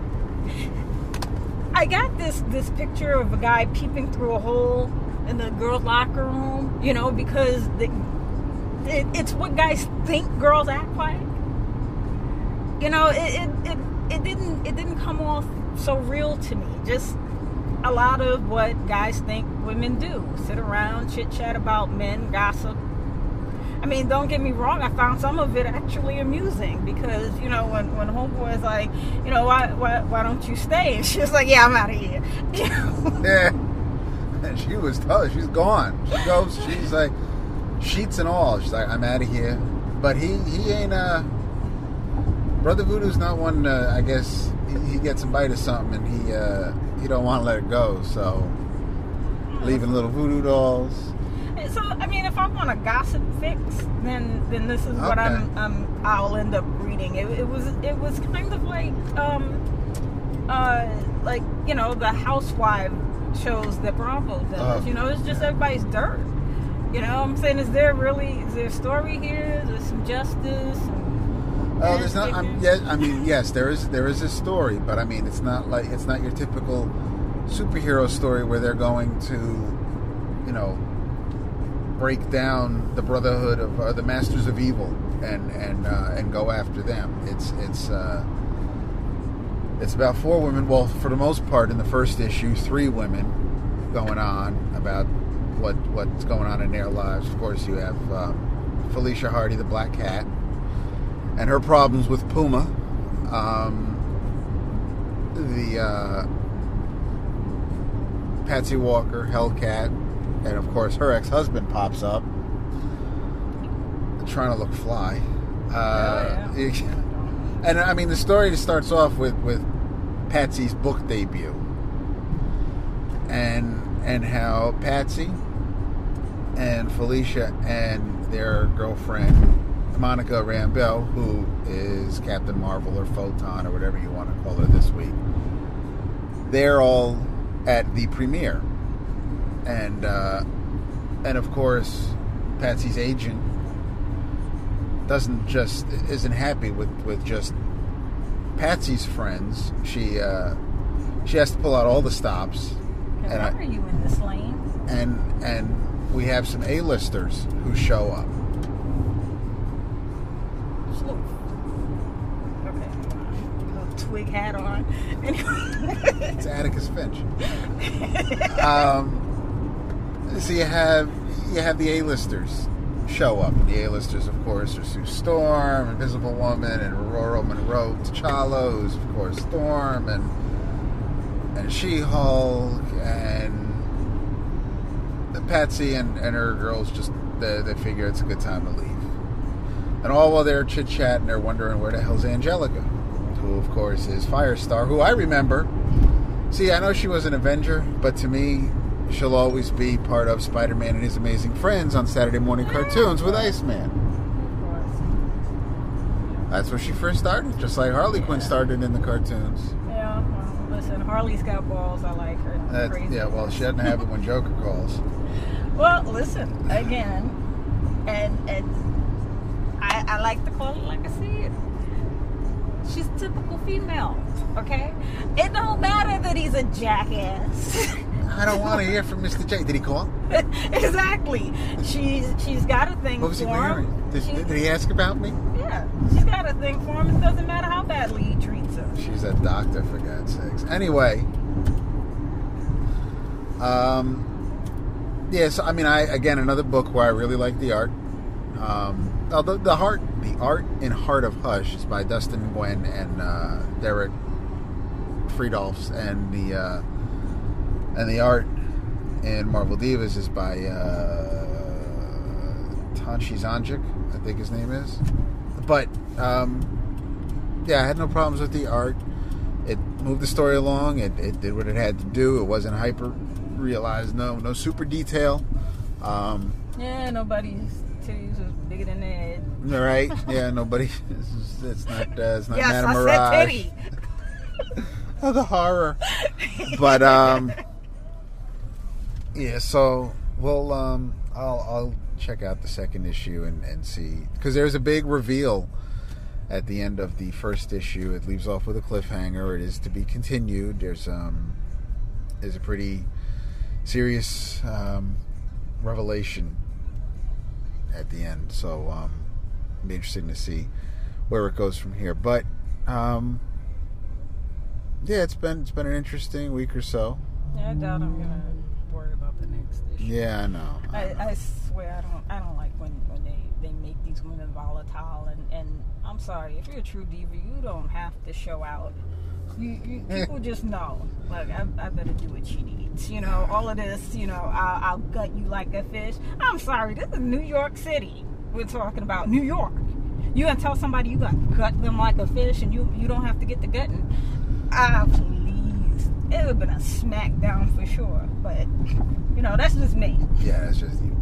I got this this picture of a guy peeping through a hole in the girls' locker room, you know, because the, it, it's what guys think girls act like. You know, it, it it it didn't it didn't come off so real to me. Just a lot of what guys think women do: sit around, chit chat about men, gossip. I mean, don't get me wrong, I found some of it actually amusing because, you know, when, when Homeboy is like, you know, why, why why don't you stay? And she was like, yeah, I'm out of here. You know? Yeah. And she was tough. She's gone. She goes, she's like, sheets and all. She's like, I'm out of here. But he, he ain't, uh, Brother Voodoo's not one, uh, I guess, he, he gets a bite of something and he, uh, he don't want to let it go. So, leaving little voodoo dolls. So, I mean, if I want a gossip fix, then then this is what Okay. I'm, I'm I'll end up reading. It, it was it was kind of like um uh like you know the housewife shows that Bravo does. Oh. You know, it's just everybody's dirt. You know, what I'm saying, is there really is there a story here? Is there some justice? Oh, there's not. I'm, yeah, I mean, yes, there is. There is a story, but I mean, it's not like it's not your typical superhero story where they're going to, you know, break down the Brotherhood of uh, the Masters of Evil and and uh, and go after them. It's it's uh, it's about four women. Well, for the most part, in the first issue, three women going on about what what's going on in their lives. Of course, you have um, Felicia Hardy, the Black Cat, and her problems with Puma. Um, the uh, Patsy Walker, Hellcat, and of course her ex-husband pops up, trying to look fly. Uh, Oh, yeah. And I mean, the story starts off with, with Patsy's book debut, and and how Patsy and Felicia and their girlfriend Monica Rambeau, who is Captain Marvel or Photon or whatever you want to call her this week, they're all at the premiere, and uh, and of course Patsy's agent doesn't just isn't happy with, with just Patsy's friends. She uh, she has to pull out all the stops, And and why I, are you in this lane? and and we have some A-listers who show up. Sleuth. Okay. Little twig hat on. Anyway. It's Atticus Finch. um, so you have you have the A-listers show up. And the A-listers, of course, are Sue Storm, Invisible Woman, and Aurora Monroe T'Challa, who's of course Storm, and and She-Hulk, and the Patsy and, and her girls just they, they figure it's a good time to leave. And all while they're chit-chatting, they're wondering where the hell's Angelica, who of course is Firestar, who I remember. See, I know she was an Avenger, but to me, she'll always be part of Spider-Man and His Amazing Friends on Saturday morning cartoons with Iceman. That's where she first started, just like Harley Quinn started in the cartoons. Yeah, well, listen, Harley's got balls. I like her. That's, Crazy. yeah, well, she doesn't have it when Joker calls. Well, listen, again, and and I, I like to call it like I see it. She's a typical female, okay? It don't matter that he's a jackass. I don't want to hear from Mister J. Did he call? Exactly. She's she's got a thing What was he for wearing? him. Did, She- did he ask about me? Yeah, she's got a thing for him. It doesn't matter how badly he treats her. She's a doctor, for God's sakes. Anyway, um, yeah. So I mean, I again another book where I really like the art. Um, oh, the the heart, the art in Heart of Hush is by Dustin Nguyen and uh, Derek Friedolfs, and the uh, and the art in Marvel Divas is by uh, Tanshi Zanjic, I think his name is. But um, yeah, I had no problems with the art. it moved the story along. It, it did what it had to do. It wasn't hyper realized. No, no super detail. Um, Yeah, nobody's titties was bigger than their head. right? Yeah, nobody. It's, it's not. Uh, it's not Yes, Madame I Mirage. said titty. Oh, the horror. But um, yeah. So we'll um, I'll I'll check out the second issue and, and see, because there's a big reveal at the end of the first issue. It leaves off with a cliffhanger. It is to be continued. There's um, there's a pretty serious um, revelation at the end. So um, it'll be interesting to see where it goes from here. But um, yeah, it's been it's been an interesting week or so. Yeah, I doubt I'm gonna worry about the next issue. Yeah, I know. I, I, know. I swear I don't I don't like when, when they, they make these women volatile, and, and I'm sorry, if you're a true diva, you don't have to show out. You, you people just know. Look, I, I better do what she needs. You know, all of this, you know, I'll, I'll gut you like a fish. I'm sorry, this is New York City. We're talking about New York. You gonna tell somebody you got to gut them like a fish and you, you don't have to get the gutting? Ah, please. It would have been a smackdown for sure. But, you know, that's just me. Yeah, that's just you.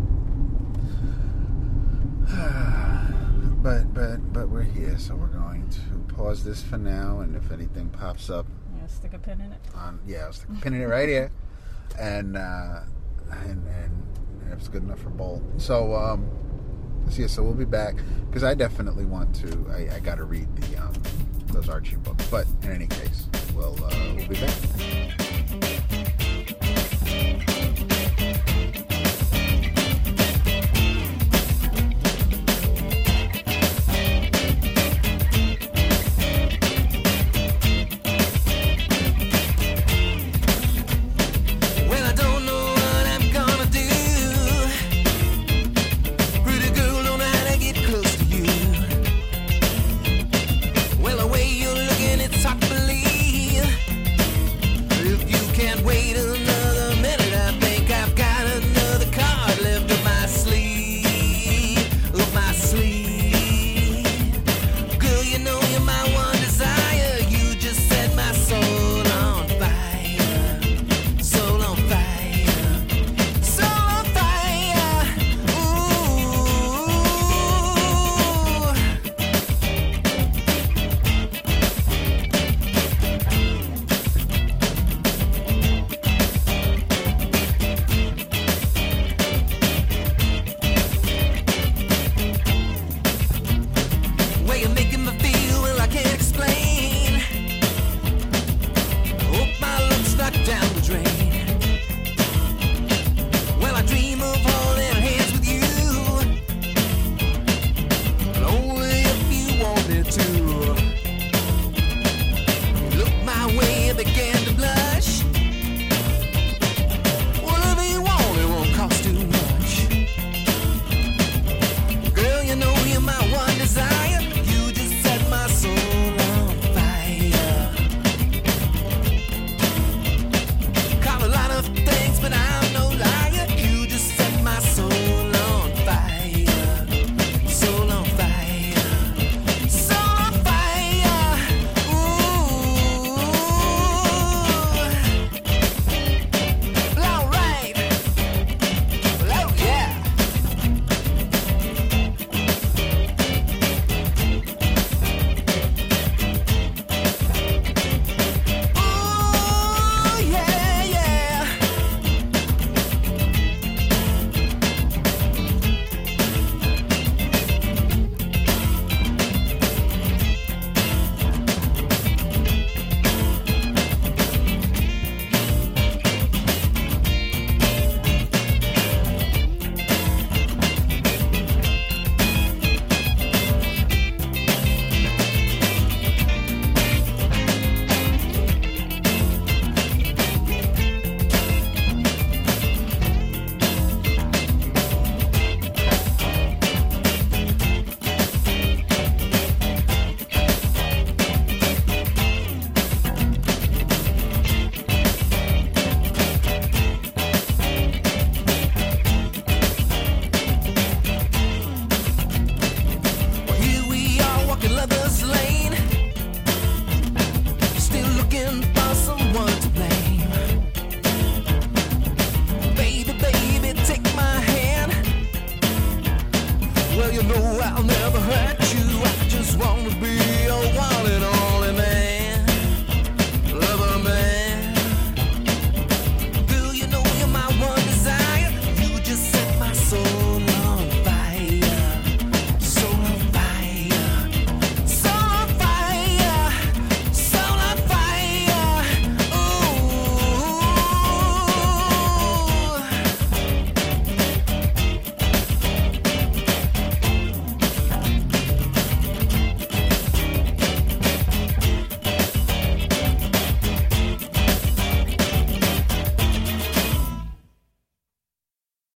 but but but we're here, so we're going to pause this for now, and if anything pops up, Yeah, stick a pin in it. on yeah, I'll stick a pin in it right here, and uh, and and if it's good enough for Bolt. So um, so yeah, so we'll be back, because I definitely want to. I, I got to read the um, those Archie books, but in any case, we'll uh, we'll be back. Can't wait. know I'll never